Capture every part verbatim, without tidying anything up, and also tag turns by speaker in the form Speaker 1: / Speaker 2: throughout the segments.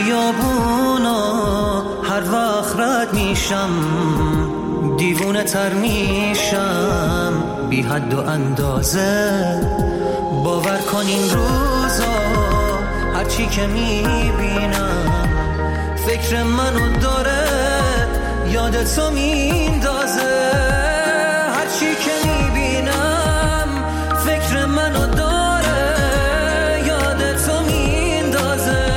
Speaker 1: خیابونا هر وقت رد میشم دیوونه تر میشم بی حد و اندازه. باور کن این روزا هرچی که میبینم فکر منو داره یادتو میندازه. هرچی که میبینم فکر منو داره یادتو میندازه.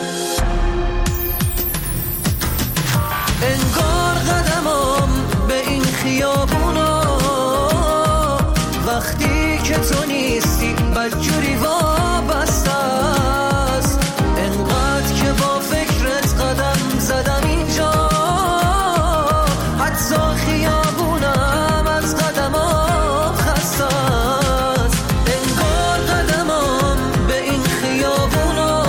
Speaker 1: انگار قدمم به این خیابونا وقتی که تو نیستی بدجوری وابسته است. انقدر که با فکرت قدم زدم اینجا حتی خیابونم از قدمم خسته است. انگار قدمم به این خیابونا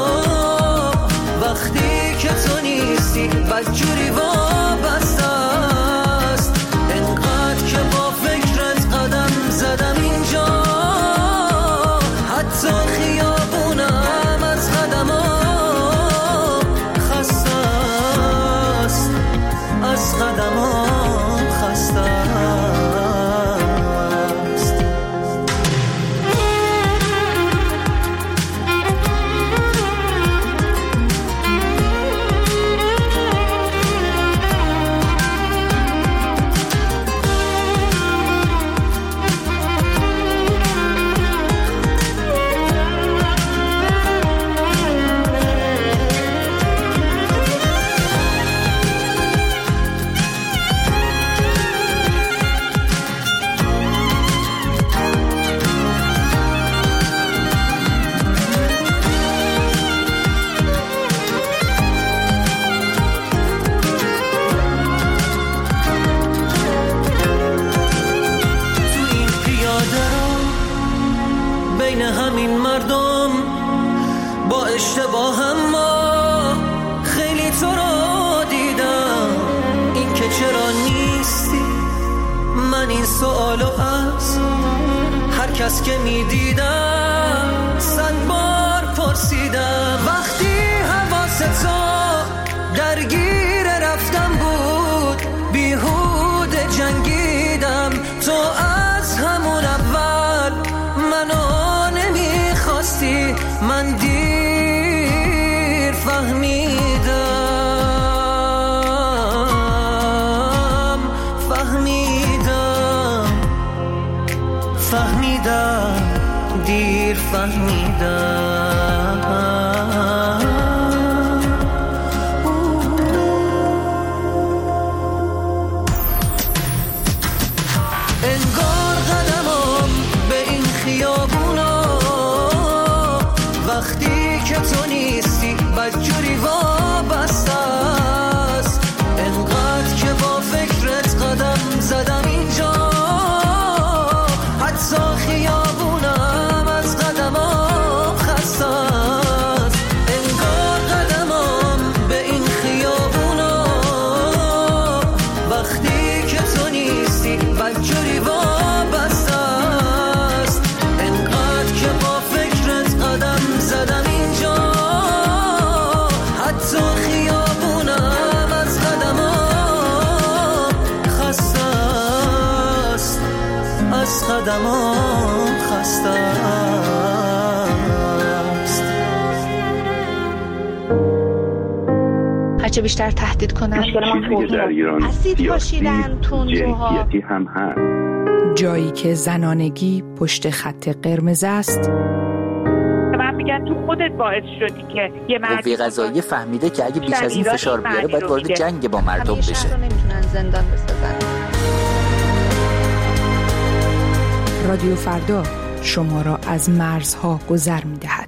Speaker 1: وقتی که تو نیستی بدجوری وابسته است. انقدر که با فکرت قدم زدم اینجا حتی خیابونم از قدمم خسته است. از قدمم خسته است. بین همین مردم با اشتباه هم ما خیلی تو رو دیدم. این که چرا نیستی من این سوالو از هر کس که میدیدم صد بار پرسیدم. وقتی حواس تو درگیر رفتم بود بیهوده جنگیدم. تو از همون اول منو نمیخواستی. من دیر فهمیدم فهمیدم فهمیدم دیر فهمیدم. انگار قدمم به این خیابونا وقتی که تو نیستی بدجوری وابسته است. انقدر که با فکرت قدم زدم اینجا حتی خیابونم از قدمم خسته است. انگار قدمم به این خیابونا وقتی که تو نیستی بدجوری وابسته است. انقدر که با فکرت قدم زدم اینجا حتی خیابونم از قدمم خسته است. از قدمم خسته است.
Speaker 2: هرچه بیشتر تهدید کنن
Speaker 3: چیزی که در ایران
Speaker 2: اسید پاشیدن تندروها
Speaker 3: جنسیتی هم هست.
Speaker 4: جایی که زنانگی پشت خط قرمز است.
Speaker 5: من میگن تو خودت باعث شدی که یه مرد
Speaker 6: قوه قضاییه فهمیده که اگه بیش از این فشار بیاره باید وارد جنگ با مردم بشه.
Speaker 2: همیشه نمیتونن زندان بسازن.
Speaker 4: رادیو فردا شما را از مرزها گذر می‌دهد.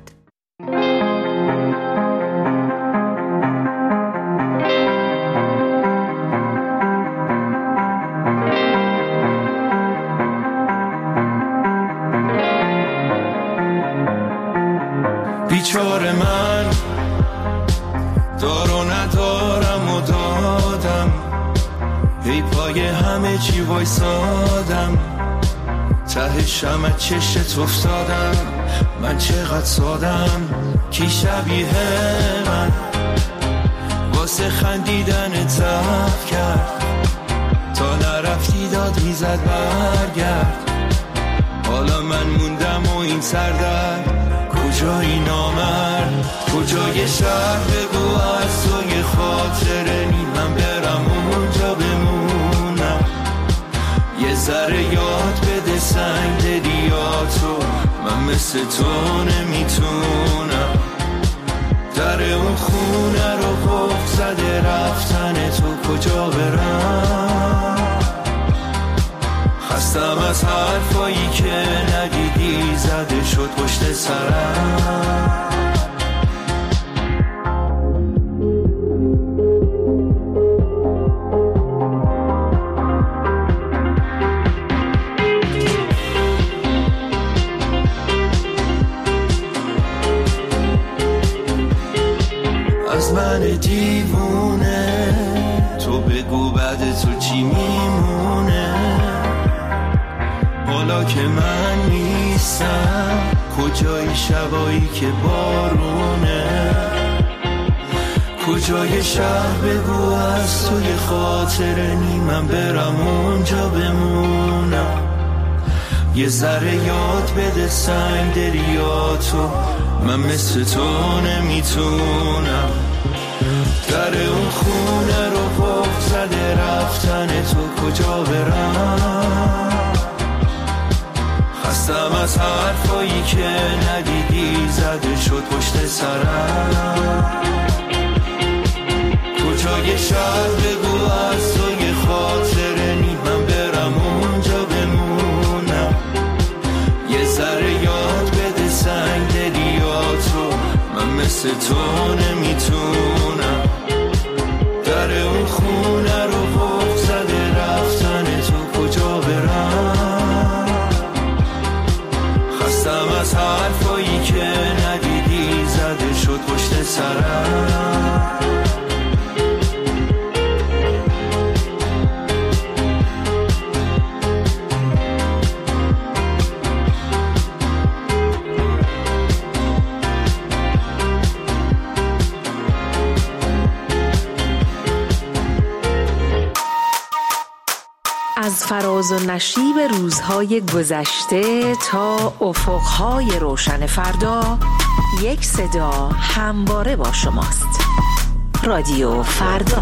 Speaker 7: بیچاره من دار و ندارم و دادم، هی پای همه چی وایسادم، ته شمع چشت افتادم، من چقدر سادم، کی شبیه من واسه خندیدن تف کرد، تا نرفتی داد میزد برگرد. حالا من موندم و این سردرد، کجایی نامرد، کجای شهر بگو از تو یه خاطره نی، من برم اونجا بمونم. یه ذره یاد بده سنگ دریاتو، من مثل تو نمیتونم. در اون خونه رو قفل زده رفتن تو، کجا برم؟ خستم از حرفایی که ندیدی، زده شد پشت سرم. از من دیوونه تو بگو بعد تو چی میمونه. حالا که من نیستم کجای شبایی که بارونه، کجای شهر بگو از توی خاطره نی، من برم اونجا بمونم. یه ذره یاد بده سنگ دریاتو، من مثل تو نمیتونم. در اون خونه رو قفل زده رفتن تو، کجا برم؟ خستم از حرفایی که ندیدی، زده شد پشت سرم. کجای شهر بگو از تو یه خاطره نی، من برم اونجا بمونم. یه ذره یاد بده سنگ دریاتو، من مثل تو نمیتونم. در اون خونه رو قفل زده رفتن تو، کجا برم؟ خستم از حرفایی که ندیدی، زده شد پشت سرم.
Speaker 4: از فراز و نشیب روزهای گذشته تا افقهای روشن فردا، یک صدا همواره با شماست. رادیو فردا.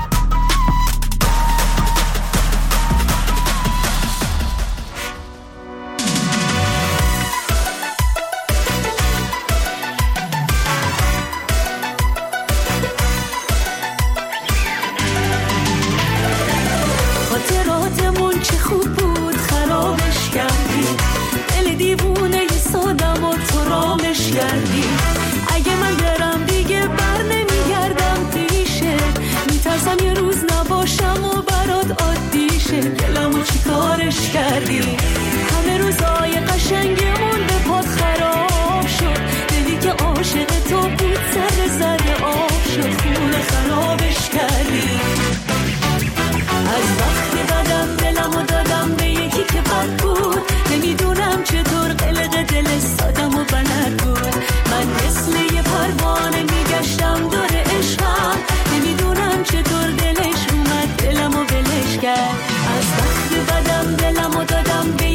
Speaker 3: اگه من برم دیگه بر نمیگردم پیشه، میترسم یه روز نباشم و برات عادی شه. دلمو چی کارش کردی؟ همه روزای قشنگمون به پات خراب شد. دلی که عاشق تو بود سر زده آب شد، خونه خرابش کردی. از وقتی بدم دلمو دادم به یکی که بد بود، نمیدونم چطور قلق دل سادم و بلد بود. من مثل یه پروانه میگشتم دور عشقم، نمیدونم چطور دلش اومد دلمو بلش کرد. از وقتی بدم دلمو دادم به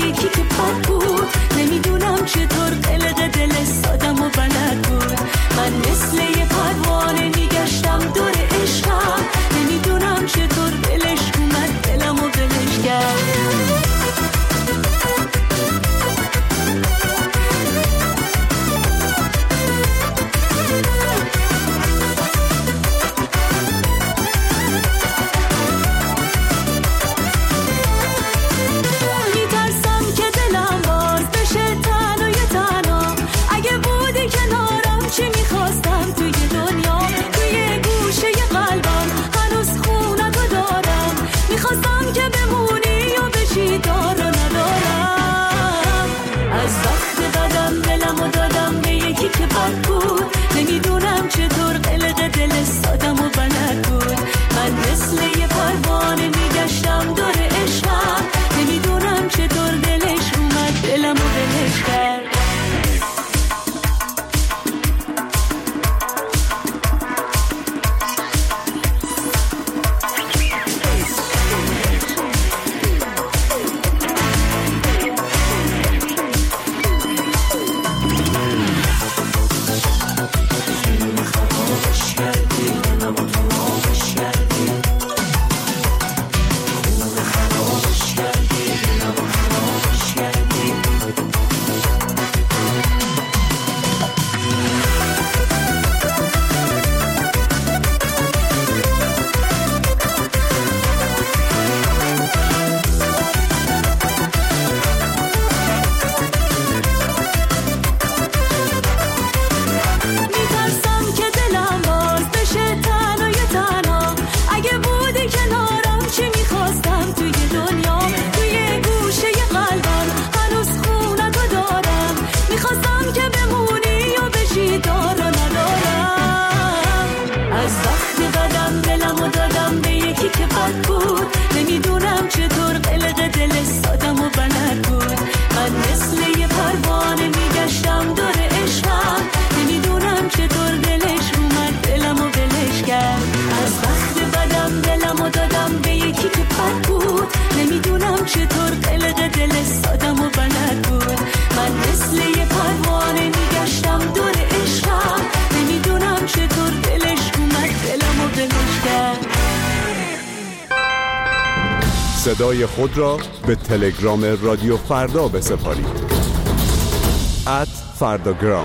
Speaker 8: صدای خود را به تلگرام رادیو فردا بسپارید. ات فرداگرام.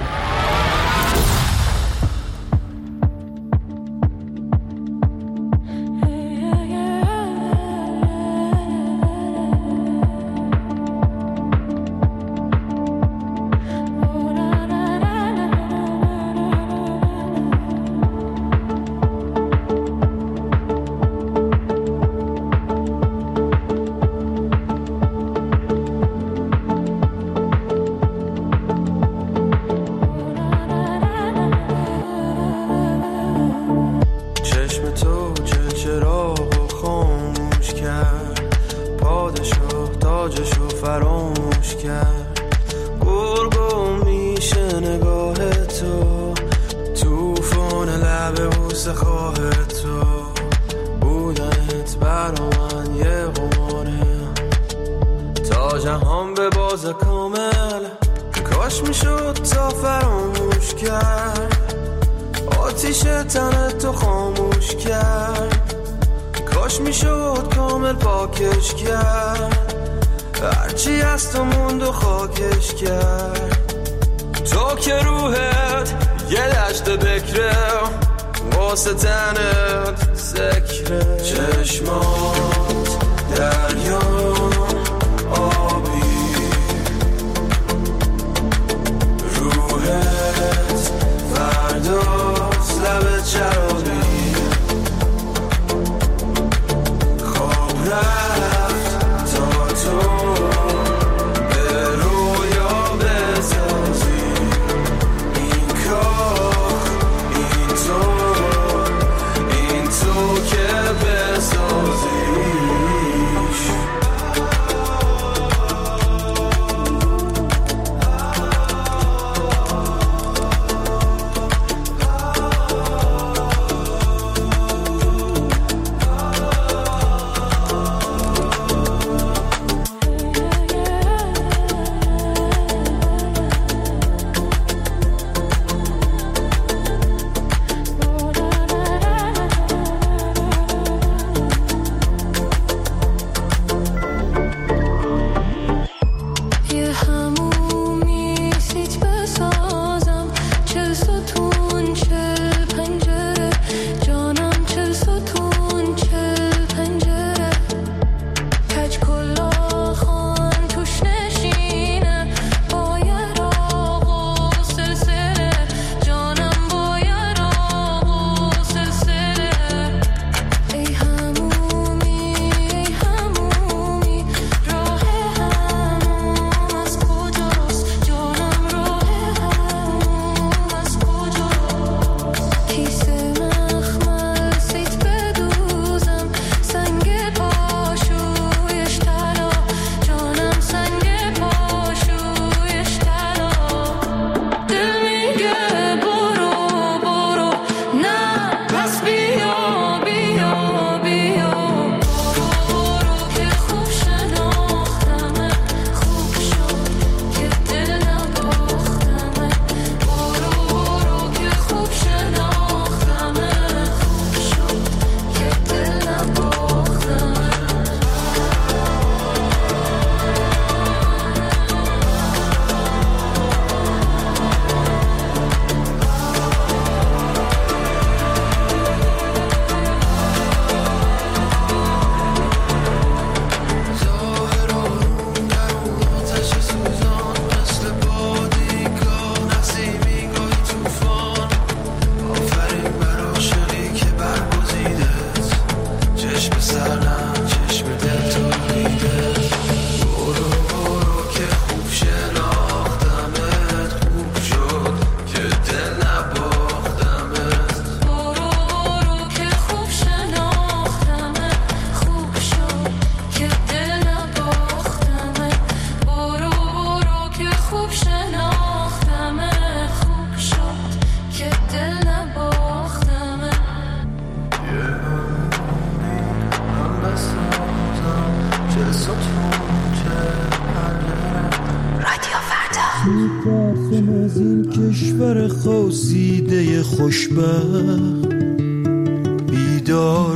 Speaker 7: میترسم از این کشور خواسیده خوشبخت بیدار بشو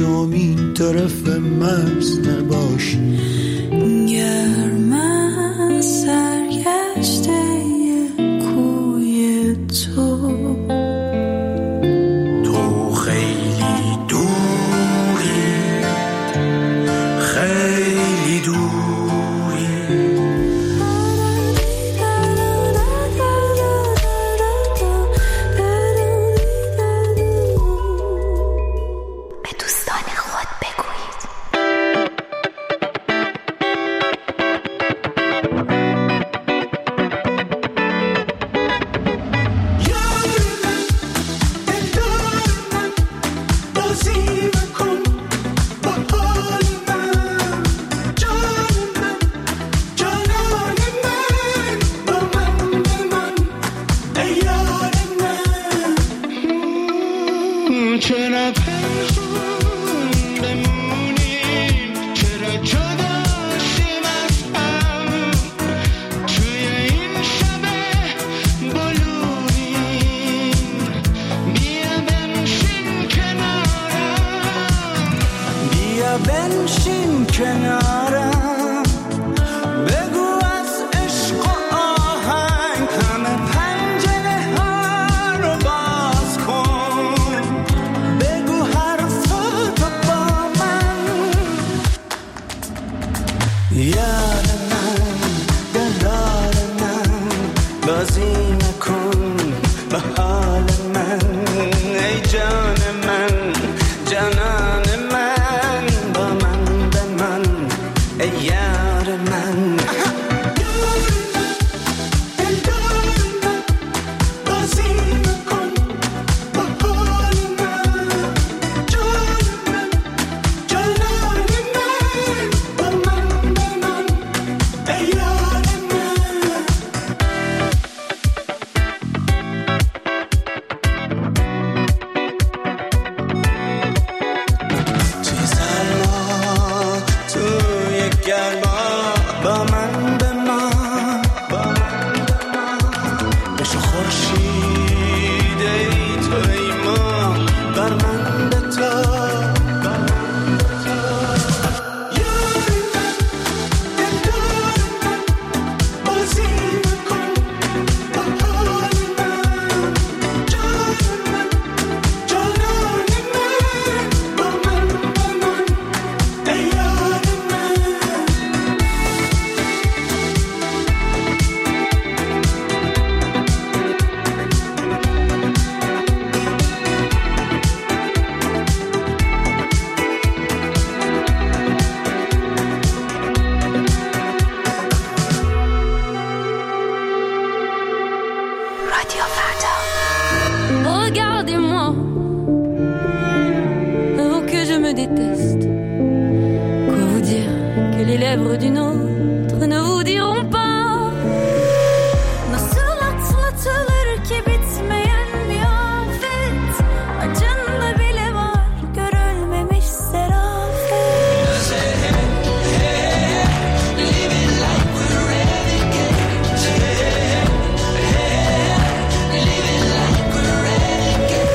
Speaker 9: شام این طرف مرز نباش.
Speaker 3: گرم از سرگشته کوی تو،
Speaker 9: تو خیلی دوری، خیلی دوری.
Speaker 1: بنشین کنارم، بگو از عشق و آهنگ همه پنجره ها رو باز کن، بگو حرفاتو با من. یار من، دلار من، بازی نکن به حال من. ای جان من، جانان من، با من به من، ای یار من.
Speaker 3: Regardez-moi, oh que je me déteste. Quoi vous dire que les lèvres d'une autre ne vous diront pas. Nasıl atlatılır ki bitmeyen bir afet, acında bile var görülmemiş serafet. Living like we're renegades. Living like we're renegades.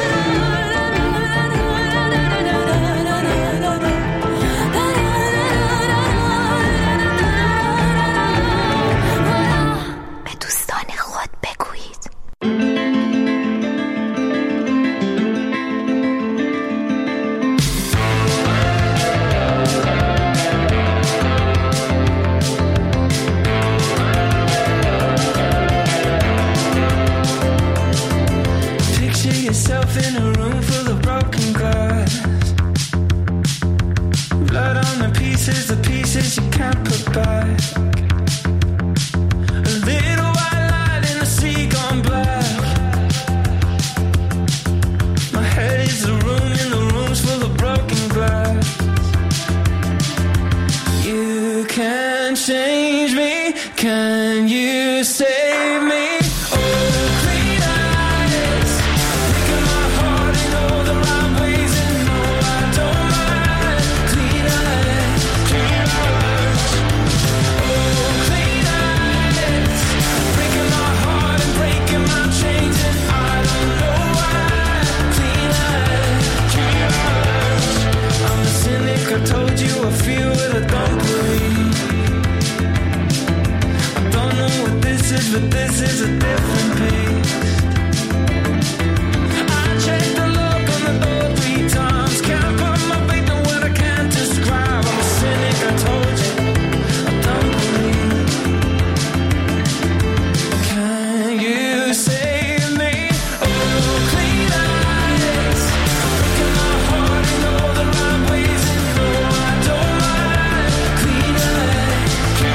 Speaker 10: به دوستان خود بگویید.
Speaker 7: Picture yourself in a room full of broken glass. Blood on the pieces, the pieces you can't put back. A little white light in the sea gone black. My head is the room in the rooms full of broken glass. You can change me, can you save me? Oh, clean eyes, look at my heart in all the right ways, and no, I don't mind. Clean eyes, clean eyes. Oh, clean eyes, breaking my heart and breaking my chains, and I don't know why. Clean eyes, clean eyes. I feel with a dumpling. I don't know what this is, but this is a different pace. I checked the look on the door three times. Can't put my faith in what I can't describe. I'm a cynic, I told you. A dumpling. Can you save me? Oh, clean eyes. Breaking my heart in all the right ways. And no, I don't mind. Clean eyes.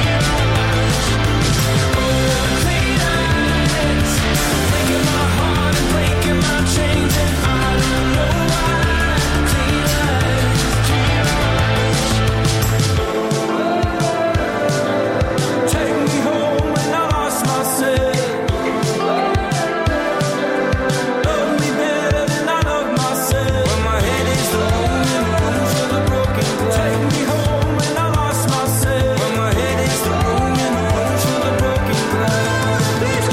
Speaker 7: Oh, clean eyes. Breaking my heart and breaking my chains. And I don't know why. Clean eyes. Take me home when I lost myself. Love me better than I love myself. When my head is rolling, room for the broken glass. Take me home when I lost myself. When my head is rolling, room for the broken glass.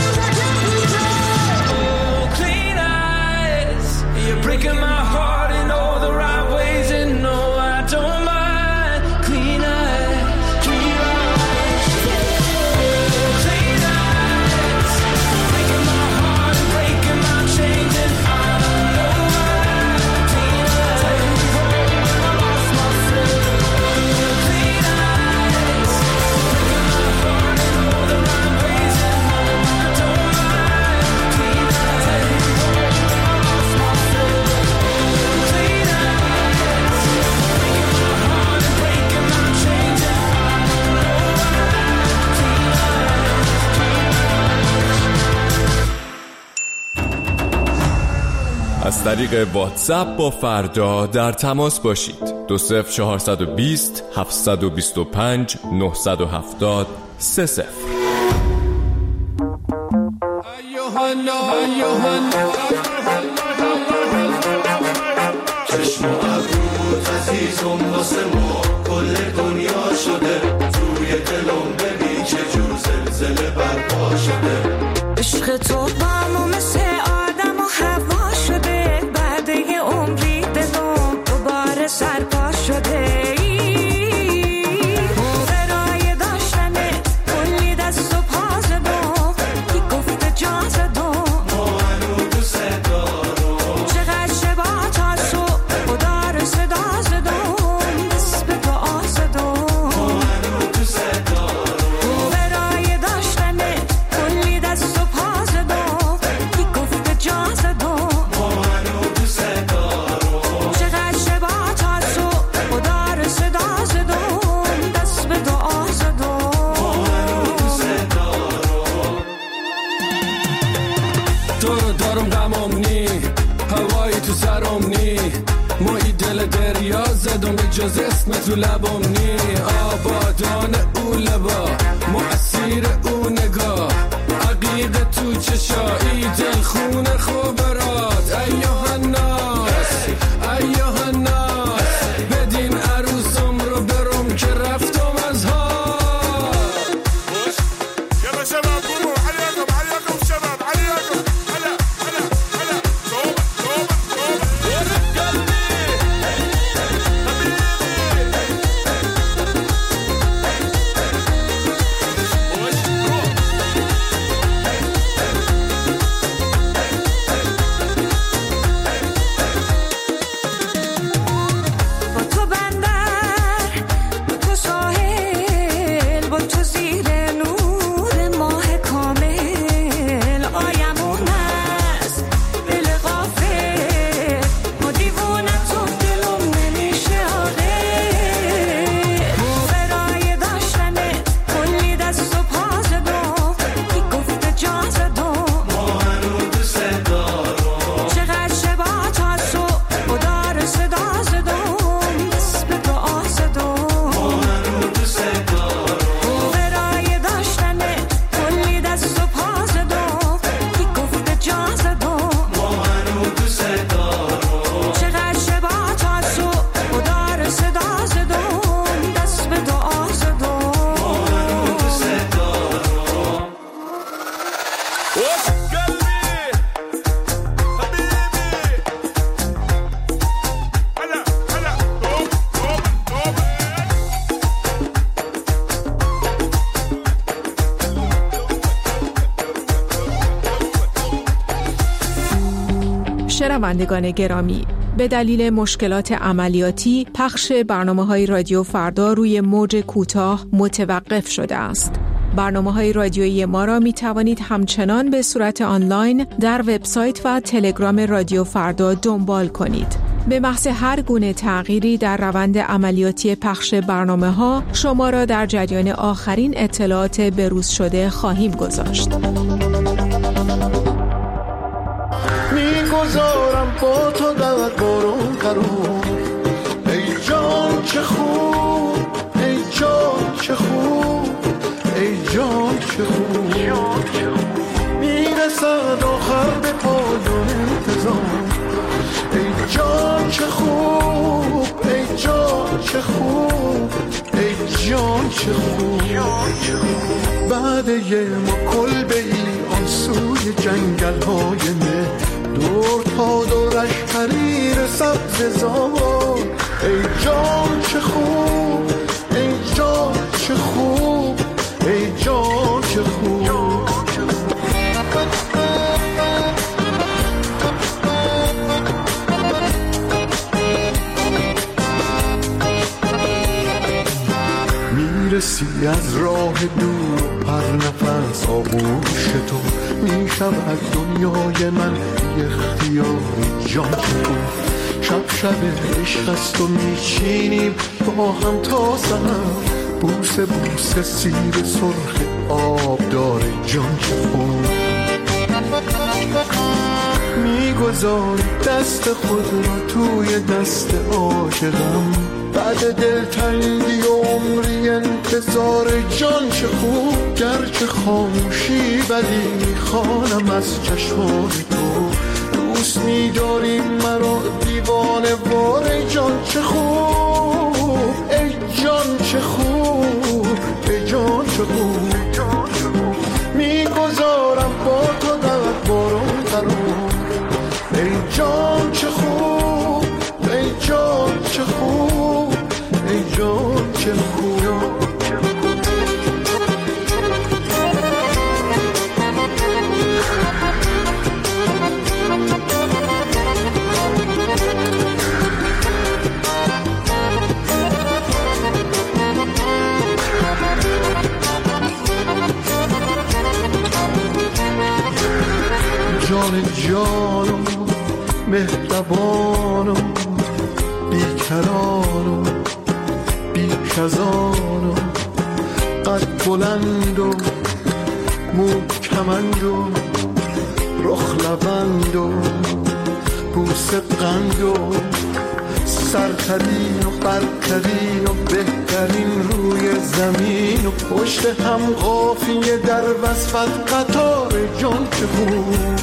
Speaker 7: Oh, clean eyes. You're breaking my heart in all the right ways. And no, I don't mind. Clean eyes. Clean eyes. Oh, clean eyes. Breaking my heart and breaking my chains. And I don't know why. Clean eyes. When I lost myself. Clean eyes. Breaking my heart in all the right ways. And no, I don't mind. Clean eyes. When I lost myself. Clean eyes. Breaking my heart and breaking my chains. And I don't know why. Clean
Speaker 11: از طریق واتساپ با فردا در تماس باشید. دو صفر چهارصد و بیست هفتصد و بیست و پنج نهصد و هفتاد سه صفر.
Speaker 9: چشم و ابروت عزیزم واسه ما کل دنیا شده. توی دلم ببین چه جور زلزله برپا شده.
Speaker 3: عشق تو با ما مثل آدم و هوا شده. بعد یه عمری دلم دوباره سرپا شده. برای داشتنه کلی دست و پا زدم. کی گفته جا زدم
Speaker 9: ما هنو دوست دارم.
Speaker 3: چقدر شبا تا صبح خدا رو صدا زدم. دست به دعا زدم
Speaker 9: ما هنو دوست دارم.
Speaker 3: برای داشتنه کلی دست و پا زدم. کی گفته جا زدم
Speaker 9: ما هنو دوست دارم.
Speaker 3: چقدر شبا تا صبح خدا رو صدا زدم. دست به دعا زدم
Speaker 9: ما هنو دوست دارم.
Speaker 7: تو رو دارم غمم نی، هوایی تو سرم نی. مایی دل دریا زدم به جز اسم تو لبم نی. آبادان او لبا مؤثیر او نگاه. عقیق تو چشایی دل خون خوبرات. ایوه الناس ایوه الناس بدین عروسم رو برم که رفتم از ها.
Speaker 12: يلا شباب قوموا عليكم عليكم شباب عليكم. هلا هلا هلا توبة توبة توبة. قلبي حبيبي
Speaker 4: شنوندگان گرامی، به دلیل مشکلات عملیاتی پخش برنامه‌های رادیو فردا روی موج کوتاه متوقف شده است. برنامه‌های رادیویی ما را می توانید همچنان به صورت آنلاین در وبسایت و تلگرام رادیو فردا دنبال کنید. به محض هر گونه تغییری در روند عملیاتی پخش برنامه‌ها شما را در جریان آخرین اطلاعات بروز شده خواهیم گذاشت.
Speaker 9: میگذارم با تو در بارون قرار، ای جان چه خوب، ای جان چه خوب، ای جان چه خوب، میرسد آخر به پایان انتظار، ای جان چه خوب، ای جان چه خوب، ای جان چه خوب. بعد یه ما کلبه ای آن سوی جنگل های مه، دور تا دورش حریر سبز زار، ای جان چه خوب، ای جان چه خوب، ای جان چه خوب. میرسی از راه دور پر نفس آغوش تو، میشود دنیای من بی اختیاری جان تو. شب شب عشق است و میچینیم با هم تا سحر، بوسه بوسه سیر سرخ آب داره جان چه خوب. میگذاری دست خود را توی دست عاشقم، بعد دلتنگی و عمری انتظار جان چه خوب. گرچه خاموشی ولی میخوانم از چشمان تو، دوست می‌داری مرا دیوانه وار، ای جان چه خوب، ای جان چه خوب، ای جان چه خوب. میگذارم با تو در بارون قرار، ای جان چه خوب، ای جان چه خوب، ای جان چه خوب. جان جانم مهربانم بیکرانم بیکزانم، قد بلند و مو کمند و رخ لبند و بوسه قند و سرترین و برترین و بهترین روی زمین و پشت هم قافیه در وصفت قطار جان چه خوب.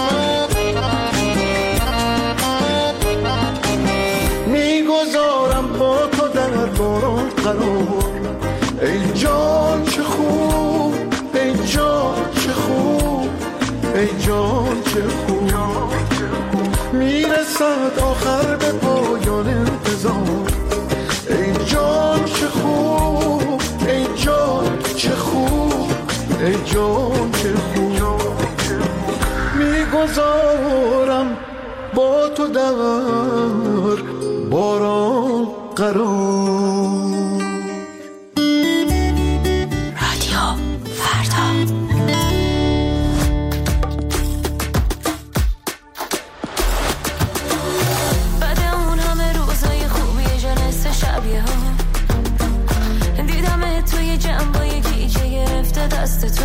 Speaker 9: میگذارم با تو در بارون قرار، ای جان چه خوب، ای جان چه خوب، ای جان چه خوب. میرسد آخر به پایان انتظار، ای جان چه خوب، ای جان چه خوب، ای جان چه خوب. میگذارم با تو در باران قرار.
Speaker 10: رادیو فردا.
Speaker 3: بعد اون همه روزای خوبی جلسه شبیه ها، دیدم توی جنبای گیجه گرفته دست تو،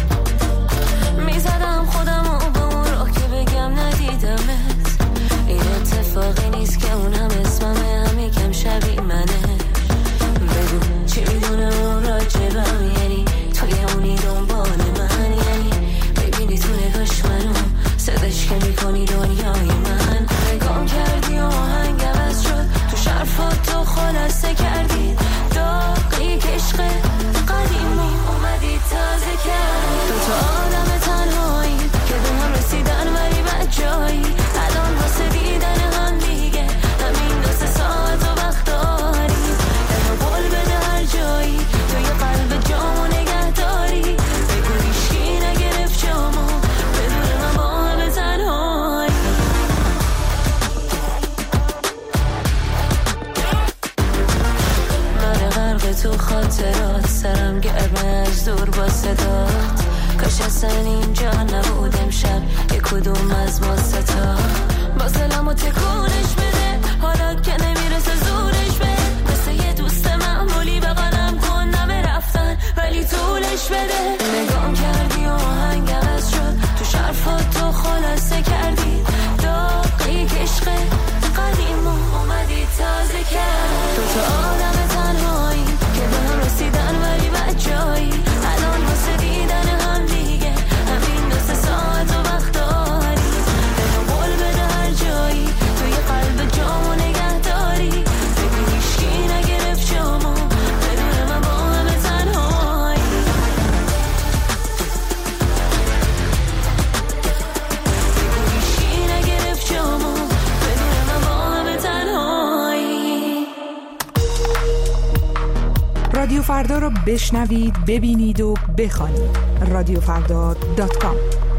Speaker 3: میزدم خودم و به اون راه که بگم ندیدمت. این اتفاقی نیست که اون هم اسممه، هم یکم شبیه منه. بگو چی میدونه اون راجبم، یعنی توی اونی دنبال من، یعنی ببینی تو نگاش منو صداش که میکنی دنیای من. نگام کردی و آهنگ عوض شد، تو شرفات تو خلاصه کردی داغی که عشق قدیمی اومدی تازه کرد. دو تا آدم تنهایی که به هم رسیدن ولی بد جایی، الان واسه دیدن هم دیگه همین دو سه ساعت و وقت داری. دلو قول بده هر جایی توی قلب جامو نگه داری، بگو هیچکی نگرفت جامو بدون من با همه تنهایی.
Speaker 13: تو خاطرات سرم گرمه از دور با صدات کاش اصلا اینجا نبود امشب یک کدوم از ما ستا باز دلمو تکونش بده حالا که نمیرسه زورش بده مثل یه دوست معمولی بغلم کن نمه رفتن ولی طولش بده نگام کردی و آهنگ عوض شد تو شرفات تو خلاصه کردی داغی که عشق قدیم اومدی تازه کرد تو تو عالم تنهایی که به هم رسیدن ولی بجایی الان واسه دیدن هم دیگه همین دو سه ساعت و وقت داری بهم قول بده هر جایی توی قلب جامو نگه داری ببین هیچکی نگرفت جامو بدون من با همه تنهایی بگو هیچکی نگرفت جامو بدون من با همه تنهایی.
Speaker 4: رادیو فردا رو بشنوید، ببینید و بخوانید. رادیو فردا دات کام.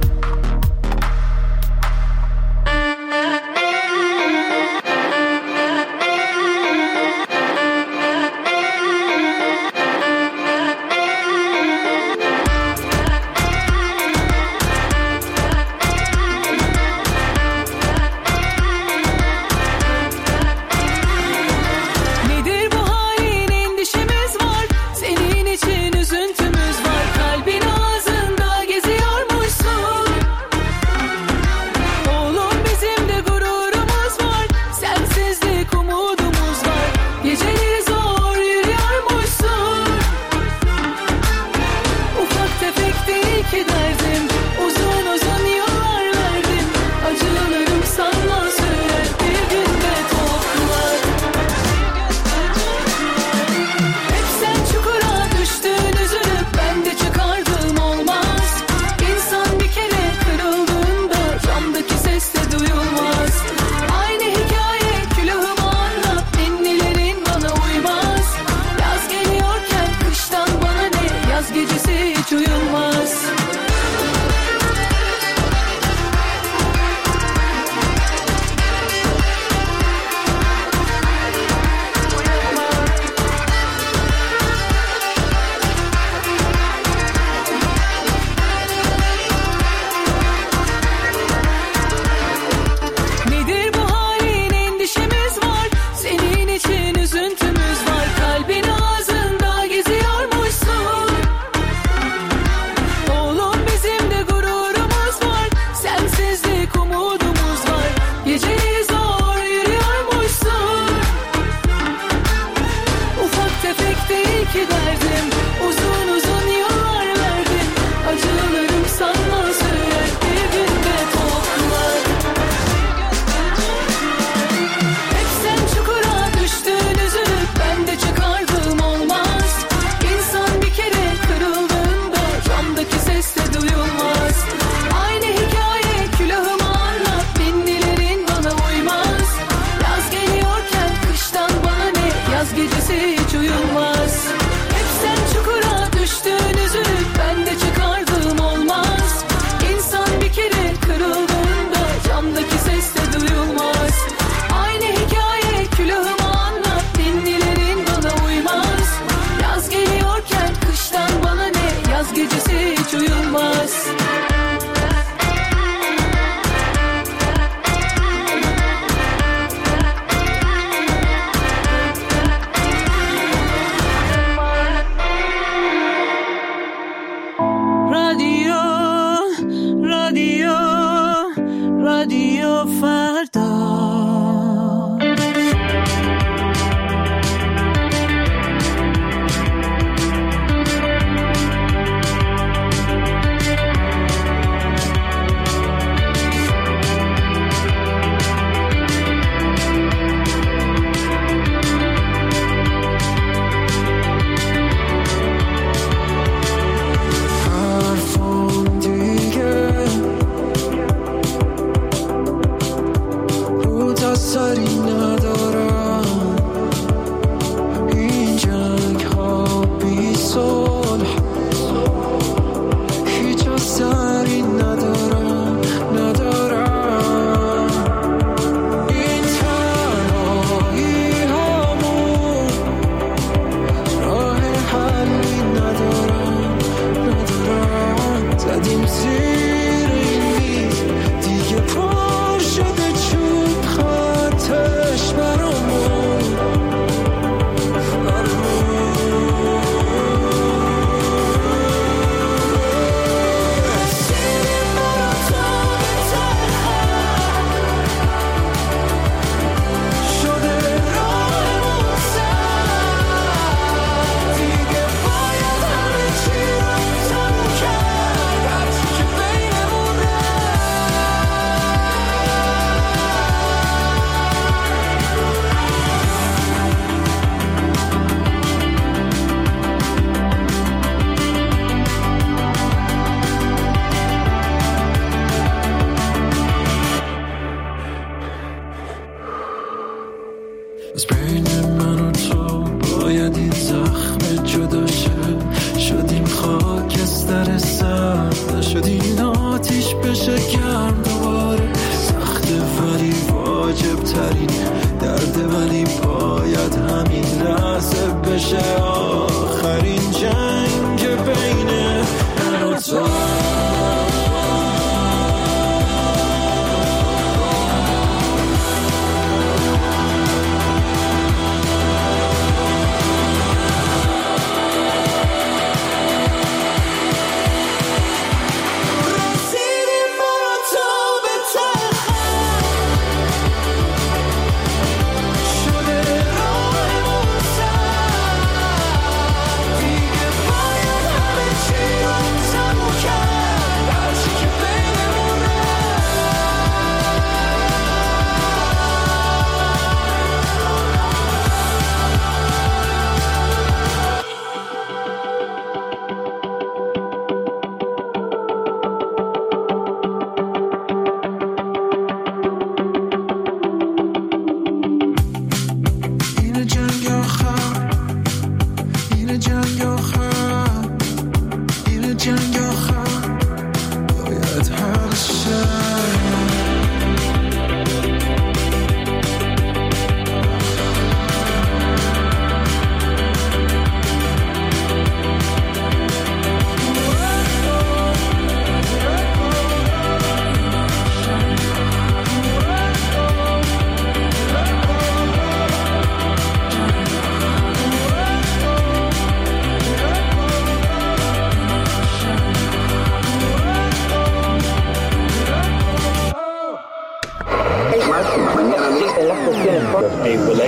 Speaker 3: فردا.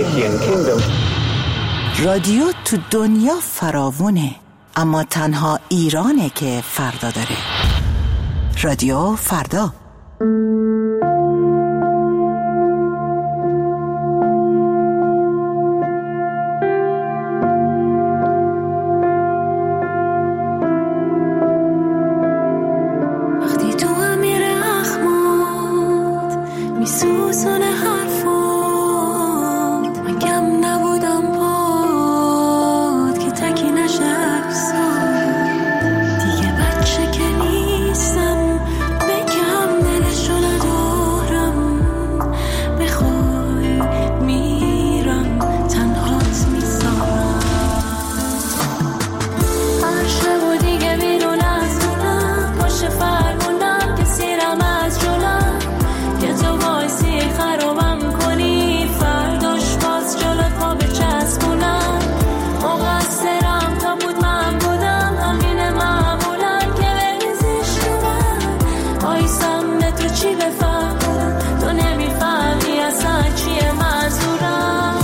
Speaker 14: رادیو تو دنیا فراوونه، اما تنها ایرانه که فردا داره. رادیو فردا.
Speaker 3: وقتی تو امیر احمد میسوزونه حرفات، من کم نبودم پاد که تکی نشه اکسار. دیگه بچه که نیستم بگم دلشو ندارم، بخوای میرم تنهات میذارم. هر شب و دیگه بیرون از خونم پشت فرمونم که سیرم از جلم، که تو وایسی خرابم کنی فرداش باز جلوت پا بچسبونم. مقصرم تا بود من بودم، همینه معمولا که بریزیش رو من. آیستم به تو چی بفهمم، تو نمیفهمی اصلا چیه منظورم.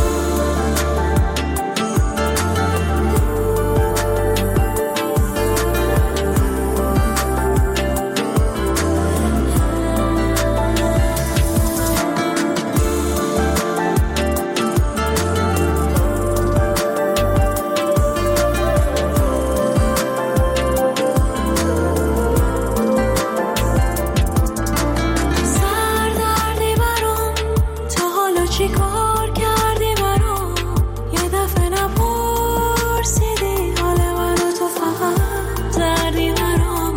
Speaker 3: سردردی برام تا حالا چی کار کردی برام، یه دفعه نپرسیدی حال منو، تو فقط دردی برام.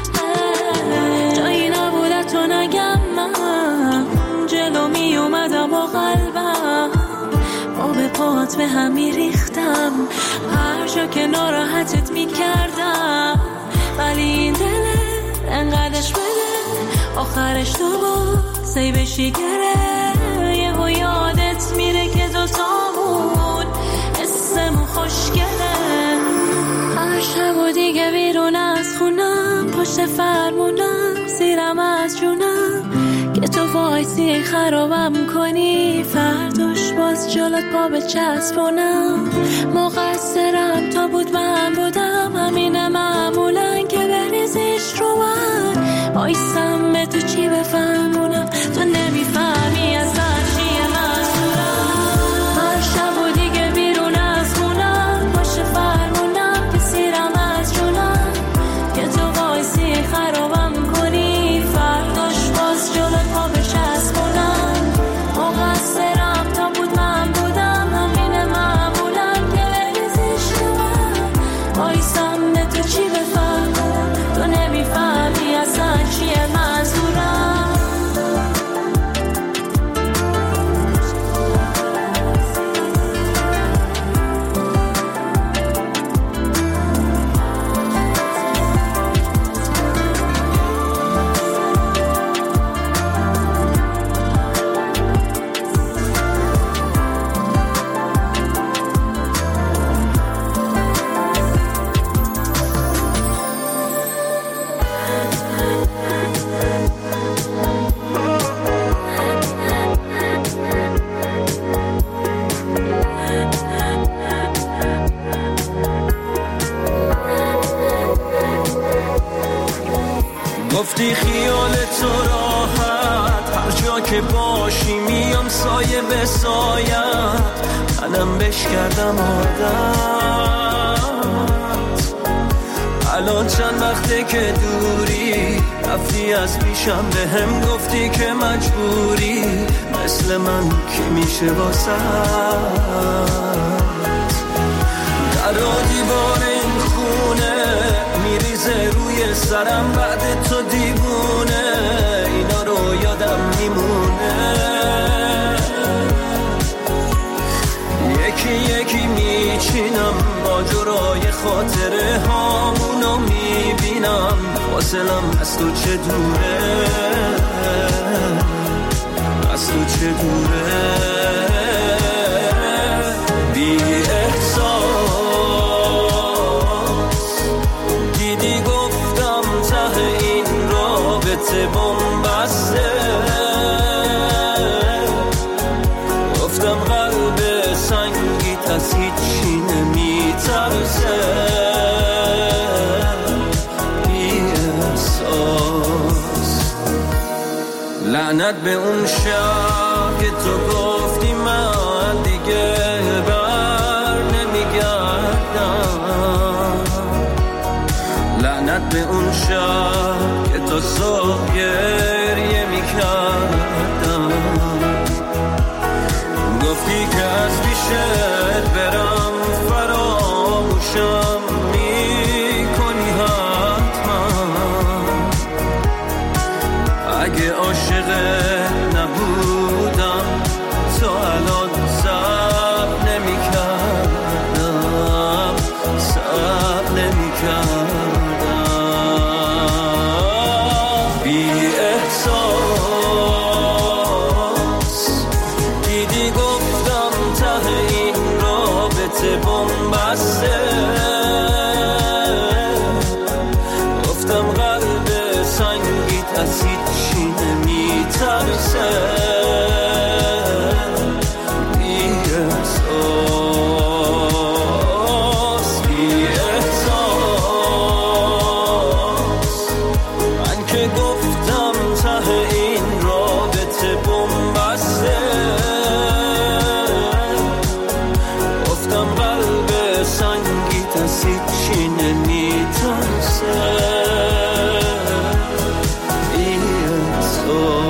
Speaker 3: جایی نبوده تو نگم، من جلو می اومدم با قلبم، با به پات به هم می ریختم هر جا که ناراحتت می کردم. ولی این دله انقدرش بده آخرش تو بازی بشی گره. یه و یادت میره که دوتامون اسمون خوشگله. هر شب و دیگه بیرون از خونم پشت فرمونم سیرم از جونم، که تو وایسی خرابم کنی فرداش باز جلوت پا بچسبونم. مقصرم تا بود من بودم، همینه معمولا که بریزیش رو من. آیستم به تو چی بفهمونم، تو نمیفهمی اصلا چیه منظورم. هر شب و دیگه بیرون از خونم پشت فرمونم که سیرم از جونم، که تو وایسی خرابم کنی فرداش باز جلوت پا بچسبونم. مقصرم تا بود من بودم، همینه معمولا که بریزیش رو من. آیستم به تو چی بفهمونم، تو نمیفهمی اصلا چیه منظورم.
Speaker 7: گفتی خیال تو راحت، هر جا که باشی میام سایه به سایت، منم بش کردم عادت. الان چند وقته که دوری رفتی از پیشم، به هم گفتی که مجبوری مثل من کی میشه واسه در دیوار این خونه میریزه روی سرم بعد تو دیوونه، اینا رو یادم میمونه. یکی یکی میچینم ماجرای خاطره هامونو میبینم، فاصلم از تو چه دوره، از تو چه دوره. بی احساس دیدی گفتم ته این رابطه بومبسته، گفتم قلب
Speaker 1: از هیچی نمیترسه، بی احساس. لعنت به اون شب که تو گفتی من دیگه بر نمیگردم، لعنت به اون شب که تو صبح گریه میکردم، گفتی که از پیشت برم فراموشم میکنی حتما، اگه عاشقت نبودم تو الان صبر نمیکردم، صبر نمیکردم. بی احساس دیدی گفتم ته این رابطه بنبسته، گفتم قلب سنگیت از هیچی نمیترسه، بی احساس، بی احساس. من که گفتم ته این رابطه بنبسته، گفتم قلب سنگیت از هیچی نمیترسه، بی احساس.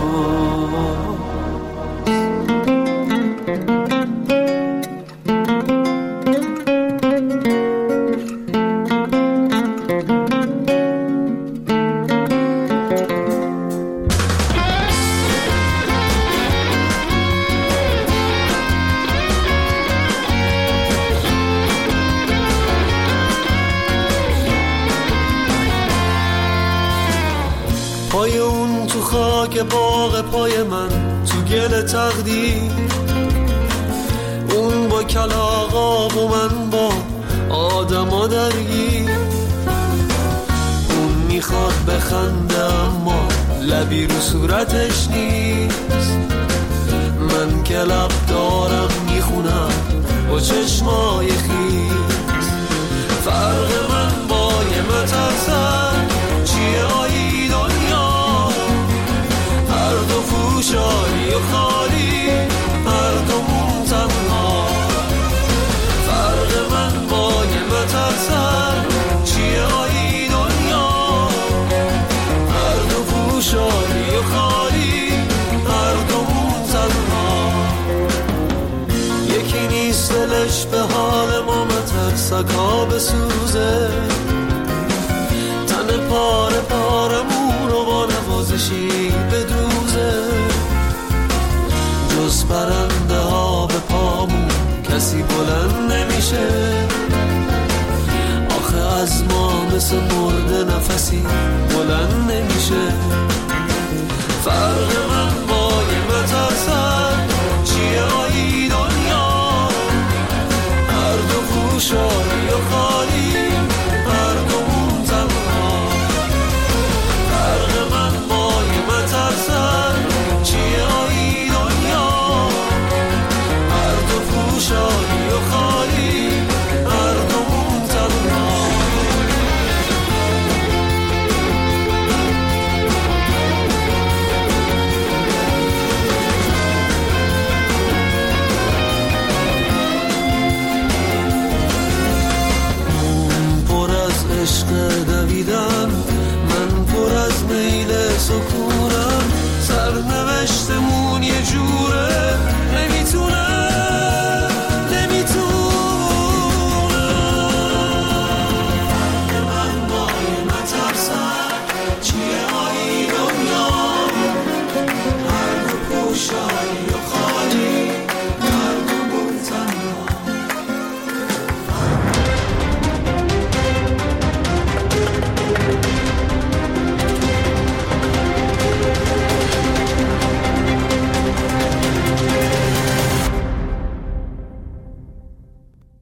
Speaker 15: پای اون تو خاک باغ پای من تو گل تقدیر، اون با کلاغاب و من با آدما درگیر، اون میخواد بخنده اما لبی رو صورتش نیست، من که لب دارم میخونم با چشمای خیز. فرق من با یه مترسن چیه آیی دنیا، هر دو فوشاری و خالی، هر دومون تنها. فرق من با یه مترسن چیه آیی دنیا، هر دو فوشاری و خالی، هر دومون تنها. یکی نیست دلش به حال ما مترسک ها بسوزه، تن پاره پارمون رو با نوازشی بدوزه، جز پرنده ها به پامون کسی بلند نمیشه، آخه از ما مثل مرده نفسی بلند نمیشه. فرق من با یه مترسن چیه آیی دنیا، هر دو خوشایی و خالی، هر دومون تنها. فرق من با یه مترسن چیه آیی دنیا، هر دو خوشایی و خالی، هر دومون تنها. عشق دویدن